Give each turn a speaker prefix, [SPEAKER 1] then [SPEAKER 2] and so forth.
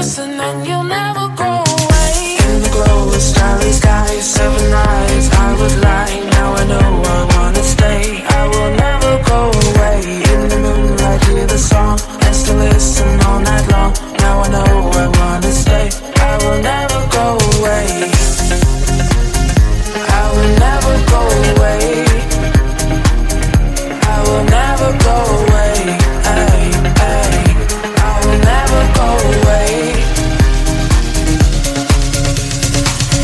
[SPEAKER 1] listen and you'll never go away. In the glow of starry skies, 7 nights I was lying. Now I know I wanna stay. I will never go away. In the moonlight, hear the song and still listen all night long. Now I know I wanna stay. I will never go away. I will never go away. I will never go away.